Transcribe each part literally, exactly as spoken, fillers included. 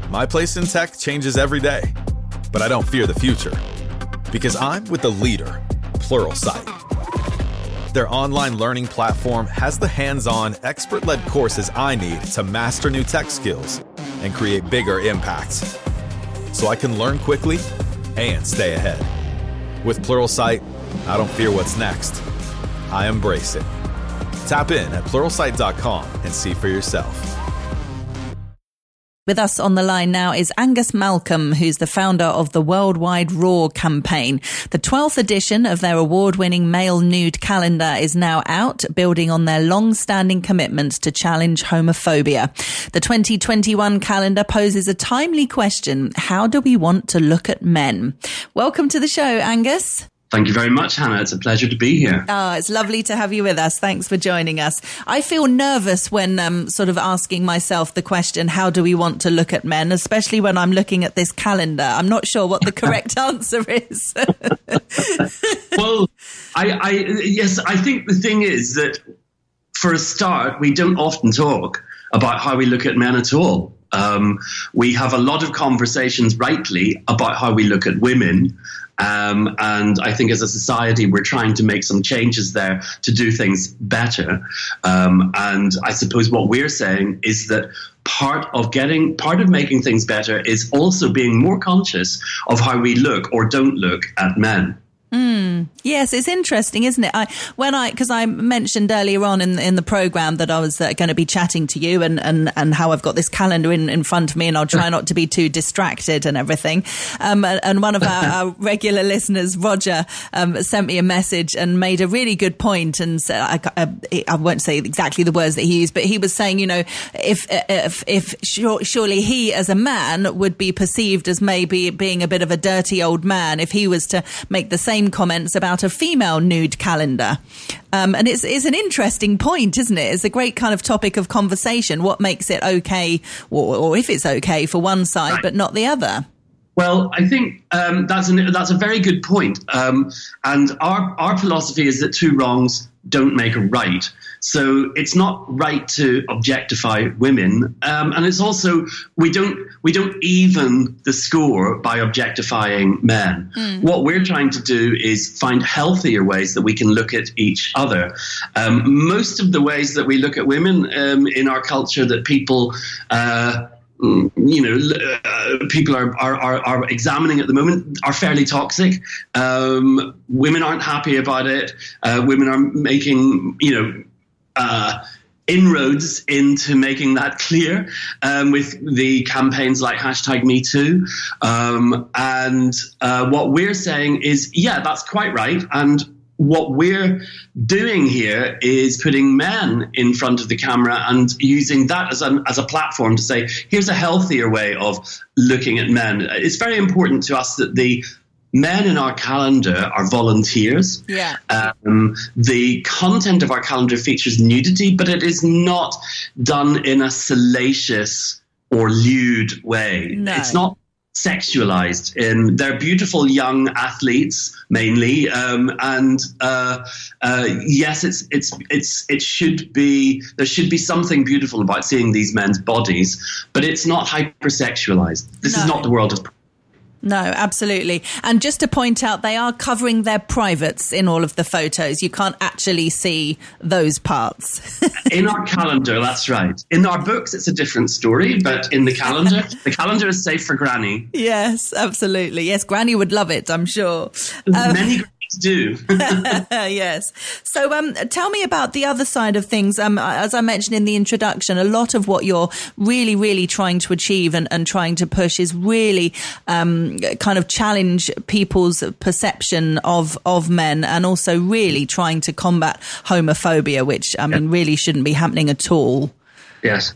My place in tech changes every day, but I don't fear the future because I'm with the leader, Pluralsight. Their online learning platform has the hands-on, expert-led courses I need to master new tech skills and create bigger impacts, so I can learn quickly and stay ahead. With Pluralsight, I don't fear what's next. I embrace it. Tap in at pluralsight dot com and see for yourself. With us on the line now is Angus Malcolm, who's the founder of the Worldwide Raw campaign. The twelfth edition of their award-winning male nude calendar is now out, building on their long-standing commitment to challenge homophobia. The twenty twenty-one calendar poses a timely question: how do we want to look at men? Welcome to the show, Angus. Thank you very much, Hannah. It's a pleasure to be here. Oh, it's lovely to have you with us. Thanks for joining us. I feel nervous when um, sort of asking myself the question, how do we want to look at men, especially when I'm looking at this calendar. I'm not sure what the correct answer is. Well, I, I yes, I think the thing is that for a start, we don't often talk about how we look at men at all. Um, we have a lot of conversations, rightly, about how we look at women. Um, and I think as a society, we're trying to make some changes there to do things better. Um, and I suppose what we're saying is that part of getting, part of making things better is also being more conscious of how we look or don't look at men. Mm, yes, it's interesting, isn't it? I when I because I mentioned earlier on in in the program that I was uh, going to be chatting to you and, and, and how I've got this calendar in, in front of me, and I'll try not to be too distracted and everything. Um, and one of our, our regular listeners, Roger, um, sent me a message and made a really good point. And said, I, I, I won't say exactly the words that he used, but he was saying, you know, if if if sure, surely he as a man would be perceived as maybe being a bit of a dirty old man if he was to make the same comments about a female nude calendar. Um, and it's, it's an interesting point, isn't it? It's a great kind of topic of conversation. What makes it okay, or, or if it's okay for one side, right, but not the other? Well, I think um, that's, an, that's a very good point. Um, and our, our philosophy is that two wrongs don't make a right. So it's not right to objectify women. Um, and it's also, we don't we don't even the score by objectifying men. Mm. What we're trying to do is find healthier ways that we can look at each other. Um, most of the ways that we look at women um, in our culture that people... Uh, you know, uh, people are, are, are, are examining at the moment are fairly toxic. Um, women aren't happy about it. Uh, women are making, you know, uh, inroads into making that clear um, with the campaigns like hashtag Me Too. Um, and uh, what we're saying is, yeah, that's quite right. And what we're doing here is putting men in front of the camera and using that as a, as a platform to say, here's a healthier way of looking at men. It's very important to us that the men in our calendar are volunteers. Yeah. Um, the content of our calendar features nudity, but it is not done in a salacious or lewd way. No. It's not sexualized. In they're beautiful young athletes mainly, um, and uh, uh, yes, it's it's it's it should be there should be something beautiful about seeing these men's bodies, but it's not hypersexualized. This no. is not the world of. No, absolutely. And just to point out, they are covering their privates in all of the photos. You can't actually see those parts. In our calendar, that's right. In our books, it's a different story, but in the calendar, the calendar is safe for Granny. Yes, absolutely. Yes, Granny would love it, I'm sure. Um, Many do. Yes. So um, tell me about the other side of things. Um, as I mentioned in the introduction, a lot of what you're really, really trying to achieve and, and trying to push is really um, kind of challenge people's perception of, of men, and also really trying to combat homophobia, which, I mean, really shouldn't be happening at all. Yes.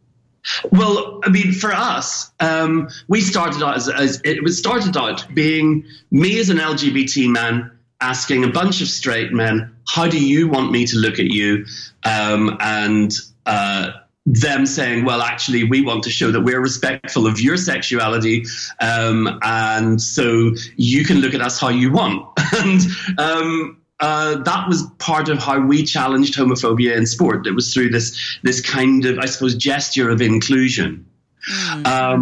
Well, I mean, for us, um, we started out as, as it was started out being me as an L G B T man asking a bunch of straight men, how do you want me to look at you? Um, and uh, them saying, well, actually, we want to show that we're respectful of your sexuality. Um, and so you can look at us how you want. and um, uh, that was part of how we challenged homophobia in sport. It was through this, this kind of, I suppose, gesture of inclusion. Mm. Um,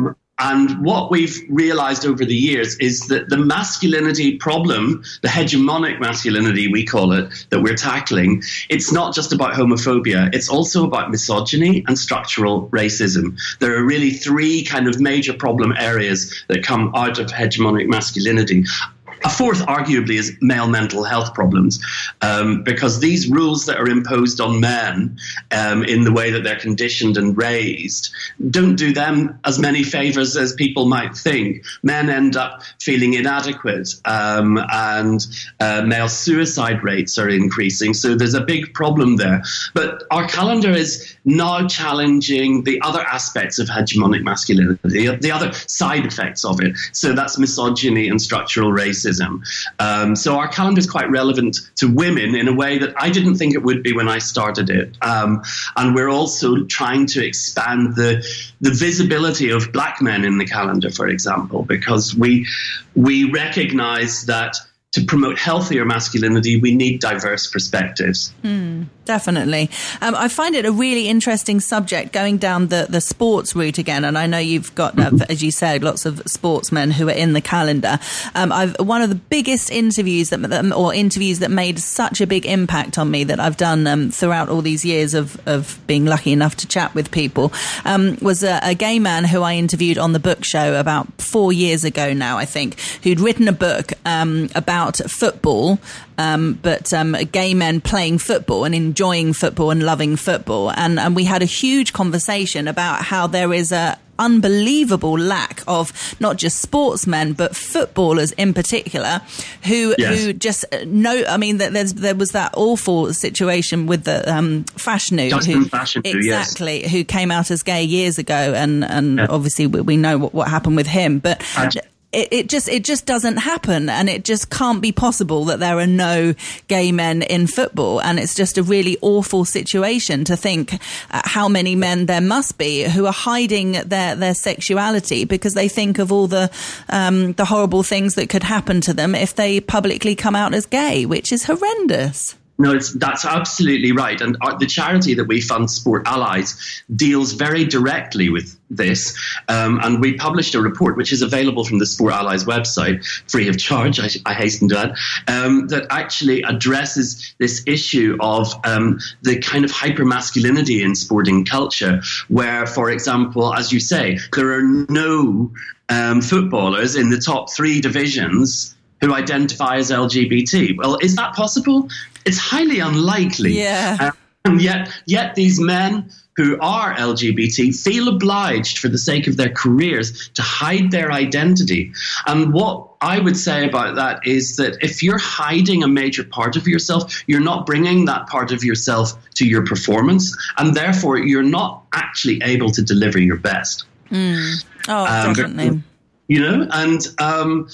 and what we've realized over the years is that the masculinity problem, the hegemonic masculinity, we call it, that we're tackling, it's not just about homophobia. It's also about misogyny and structural racism. There are really three kind of major problem areas that come out of hegemonic masculinity. A fourth, arguably, is male mental health problems, um, because these rules that are imposed on men um, in the way that they're conditioned and raised don't do them as many favors as people might think. Men end up feeling inadequate, um, and uh, male suicide rates are increasing. So there's a big problem there. But our calendar is now challenging the other aspects of hegemonic masculinity, the, the other side effects of it. So that's misogyny and structural racism. Um, so our calendar is quite relevant to women in a way that I didn't think it would be when I started it. Um, and we're also trying to expand the the visibility of black men in the calendar, for example, because we we recognize that to promote healthier masculinity, we need diverse perspectives. Mm, definitely. Um, I find it a really interesting subject, going down the, the sports route again. And I know you've got, uh, as you said, lots of sportsmen who are in the calendar. Um, I've one of the biggest interviews that, or interviews that made such a big impact on me that I've done um, throughout all these years of, of being lucky enough to chat with people um, was a, a gay man who I interviewed on the book show about four years ago now, I think, who'd written a book um, about football, um, but um, gay men playing football and enjoying football and loving football. And, and we had a huge conversation about how there is a unbelievable lack of not just sportsmen but footballers in particular who yes. who just know. I mean, there's there was that awful situation with the um, Fashanu, who Fashanu, exactly yes. who came out as gay years ago, and and yeah. obviously we, we know what, what happened with him, but. Actually, It, it just it just doesn't happen, and it just can't be possible that there are no gay men in football. And it's just a really awful situation to think uh, how many men there must be who are hiding their, their sexuality because they think of all the um, the horrible things that could happen to them if they publicly come out as gay, which is horrendous. No, it's, that's absolutely right. And our, the charity that we fund, Sport Allies, deals very directly with this. Um, and we published a report, which is available from the Sport Allies website, free of charge, I, I hasten to add, um, that actually addresses this issue of um, the kind of hypermasculinity in sporting culture, where, for example, as you say, there are no um, footballers in the top three divisions who identify as L G B T. Well, is that possible? It's highly unlikely. Yeah. Um, and yet, yet these men who are L G B T feel obliged, for the sake of their careers, to hide their identity. And what I would say about that is that if you're hiding a major part of yourself, you're not bringing that part of yourself to your performance, and therefore you're not actually able to deliver your best. Mm. Oh, um, definitely. You know, and um,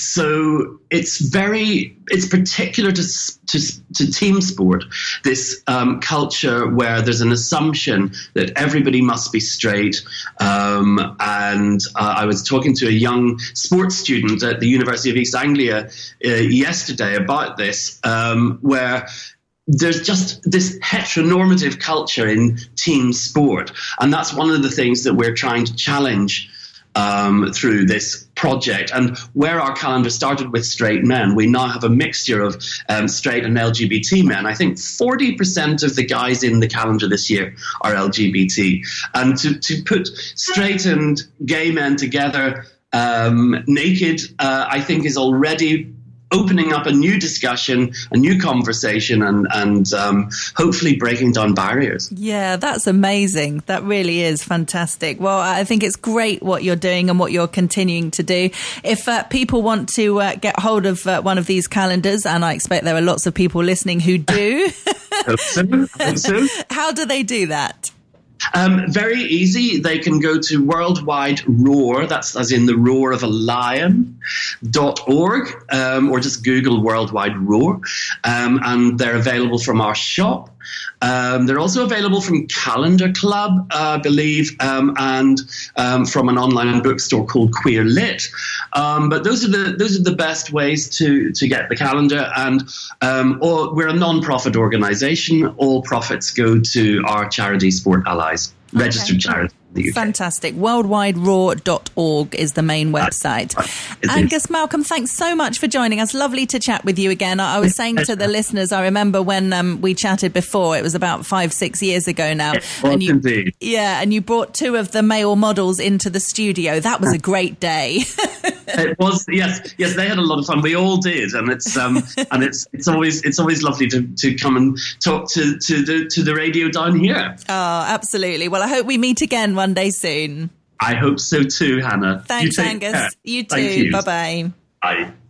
so it's very, it's particular to to, to team sport, this um, culture where there's an assumption that everybody must be straight. Um, and uh, I was talking to a young sports student at the University of East Anglia uh, yesterday about this, um, where there's just this heteronormative culture in team sport. And that's one of the things that we're trying to challenge Um, through this project. And where our calendar started with straight men, we now have a mixture of um, straight and L G B T men. I think forty percent of the guys in the calendar this year are L G B T. And to, to put straight and gay men together um, naked, uh, I think is already opening up a new discussion, a new conversation, and, and um, hopefully breaking down barriers. Yeah, that's amazing. That really is fantastic. Well, I think it's great what you're doing and what you're continuing to do. If uh, people want to uh, get hold of uh, one of these calendars, and I expect there are lots of people listening who do, Hope so. Hope so. How do they do that? Um, very easy. They can go to Worldwide Roar, that's as in the roar of a lion, dot org, um, or just Google Worldwide Roar, um, and they're available from our shop. Um, they're also available from Calendar Club, uh, I believe, um, and um, from an online bookstore called Queer Lit. Um, but those are the those are the best ways to to get the calendar. And um, all, we're a non-profit organisation. All profits go to our charity, Sport Allies, registered Okay. charity. the U K. Fantastic. worldwide raw dot org is the main website. It Angus is. Malcolm, thanks so much for joining us. Lovely to chat with you again. I, I was saying to the listeners, I remember when um, we chatted before, it was about five, six years ago now. Well, and you, indeed. Yeah, and you brought two of the male models into the studio. That was a great day. It was, yes, yes. They had a lot of fun. We all did, and it's um, and it's it's always it's always lovely to, to come and talk to, to the to the radio down here. Oh, absolutely. Well, I hope we meet again one day soon. I hope so too, Hannah. Thanks, You take Angus. care. You too. Thank you. Bye-bye. Bye.